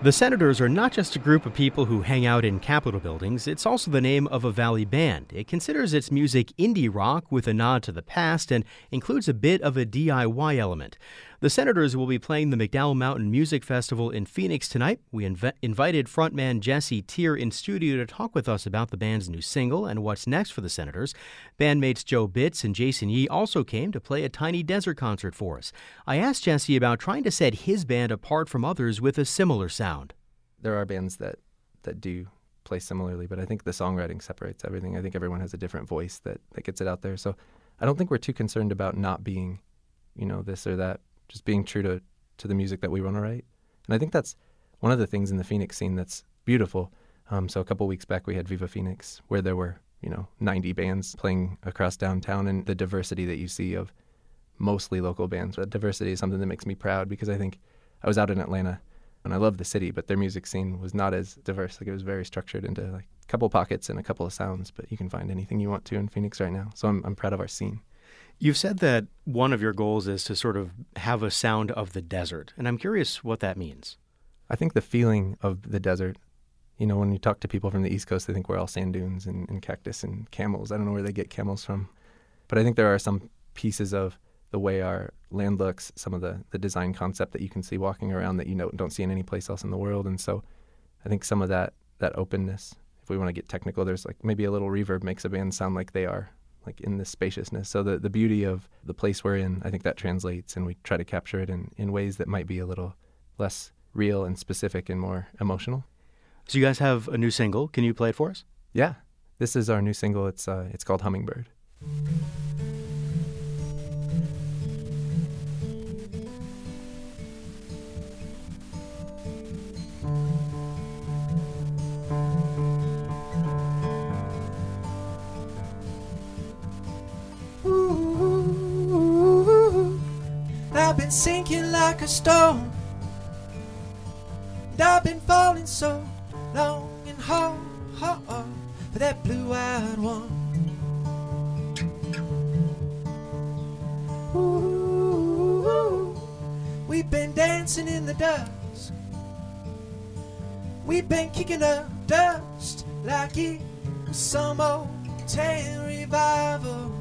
The Senators are not just a group of people who hang out in Capitol buildings, it's also the name of a Valley band. It considers its music indie rock with a nod to the past and includes a bit of a DIY element. The Senators will be playing the McDowell Mountain Music Festival in Phoenix tonight. We invited frontman Jesse Tier in studio to talk with us about the band's new single and what's next for the Senators. Bandmates Joe Bitts and Jason Yee also came to play a Tiny Desert concert for us. I asked Jesse about trying to set his band apart from others with a similar sound. There are bands that do play similarly, but I think the songwriting separates everything. I think everyone has a different voice that gets it out there. So I don't think we're too concerned about not being, this or that, just being true to the music that we want to write. And I think that's one of the things in the Phoenix scene that's beautiful. So a couple weeks back we had Viva Phoenix, where there were, 90 bands playing across downtown, and the diversity that you see of mostly local bands. That diversity is something that makes me proud, because I think I was out in Atlanta, and I love the city, but their music scene was not as diverse. Like, it was very structured into a couple pockets and a couple of sounds, but you can find anything you want to in Phoenix right now. So I'm proud of our scene. You've said that one of your goals is to sort of have a sound of the desert, and I'm curious what that means. I think the feeling of the desert, when you talk to people from the East Coast, they think we're all sand dunes and cactus and camels. I don't know where they get camels from. But I think there are some pieces of the way our land looks, some of the design concept that you can see walking around that don't see in any place else in the world. And so I think some of that openness, if we want to get technical, there's maybe a little reverb makes a band sound like they are in this spaciousness. So the beauty of the place we're in, I think that translates, and we try to capture it in ways that might be a little less real and specific and more emotional. So you guys have a new single. Can you play it for us? Yeah. This is our new single. It's called Hummingbird. I've been sinking like a stone, and I've been falling so long and hard for that blue-eyed one. Ooh, we've been dancing in the dusk, we've been kicking up dust like it was some old town revival.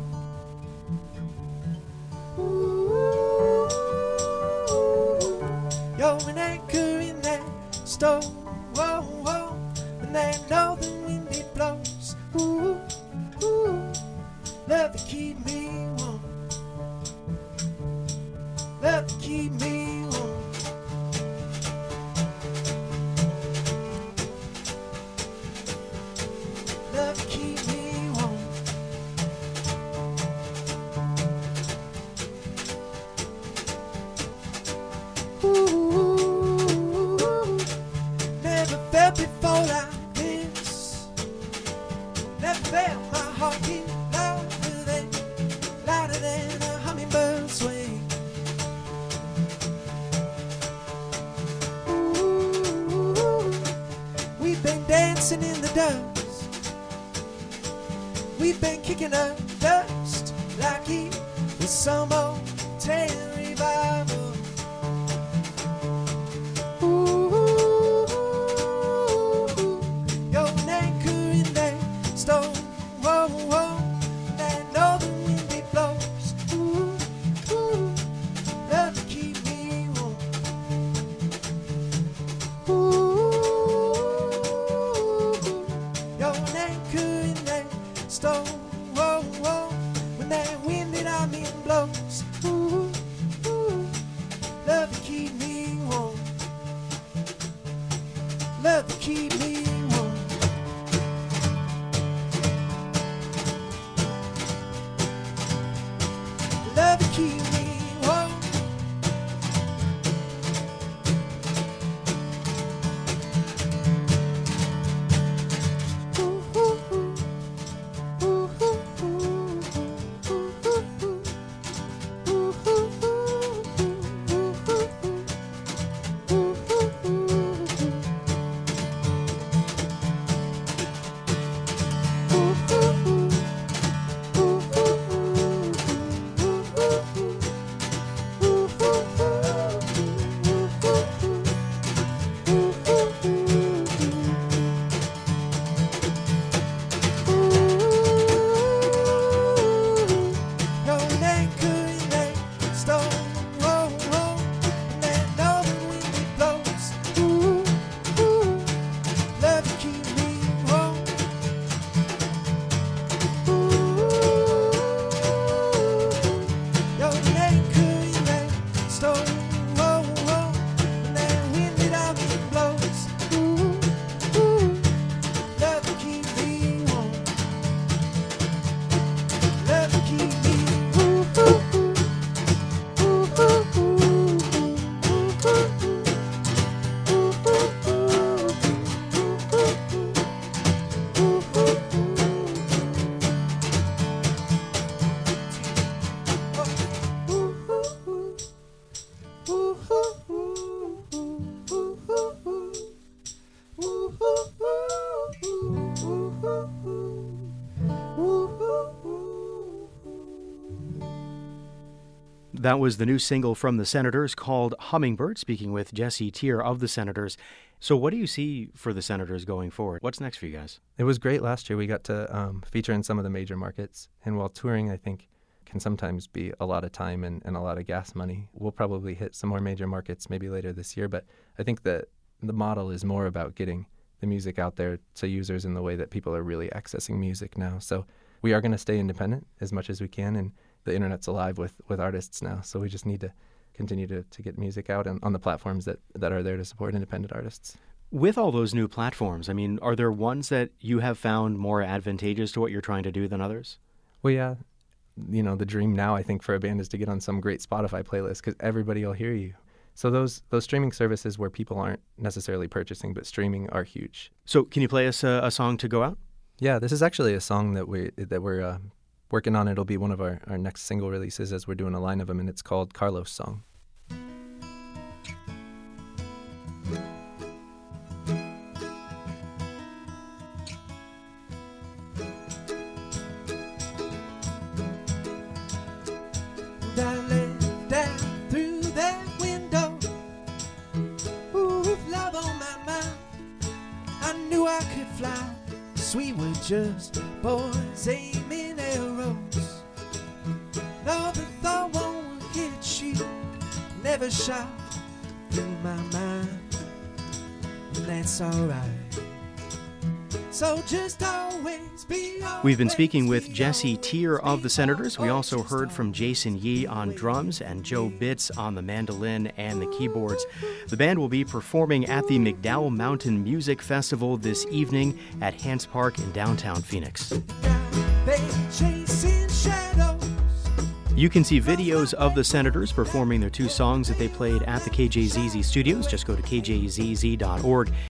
You're an anchor in that storm, when that northern wind it blows. Ooh, ooh, love to keep me warm, love to keep me warm. Love to keep me warm. Before like this, never felt my heart beat louder than a hummingbird swing. Ooh, we've been dancing in the dust, we've been kicking up dust like it was some old town revival. When that wind that I'm in blows, ooh, ooh, love to keep me warm, love to keep me warm, love to keep me warm. That was the new single from the Senators called Hummingbird, speaking with Jesse Tier of the Senators. So what do you see for the Senators going forward? What's next for you guys? It was great last year. We got to feature in some of the major markets. And while touring, I think, can sometimes be a lot of time and a lot of gas money, we'll probably hit some more major markets maybe later this year. But I think that the model is more about getting the music out there to users in the way that people are really accessing music now. So we are going to stay independent as much as we can, and the internet's alive with artists now. So we just need to continue to get music out on the platforms that are there to support independent artists. With all those new platforms, I mean, are there ones that you have found more advantageous to what you're trying to do than others? Well, yeah. You know, the dream now, I think, for a band is to get on some great Spotify playlist because everybody will hear you. So those streaming services where people aren't necessarily purchasing but streaming are huge. So can you play us a song to go out? Yeah, this is actually a song that we're working on. It'll be one of our next single releases as we're doing a line of them, and it's called Carlos Song. I let down through that window, ooh, with love on my mind. I knew I could fly, 'cause we were just boys aiming arrows. No, the thought won't hit you, never shot through my mind, and that's alright. So just always be. We've been speaking with Jesse Tier of the Senators. We also heard from Jason Yee on drums and Joe Bitts on the mandolin and the keyboards. The band will be performing at the McDowell Mountain Music Festival this evening at Hance Park in downtown Phoenix. You can see videos of the Senators performing their two songs that they played at the KJZZ studios. Just go to kjzz.org.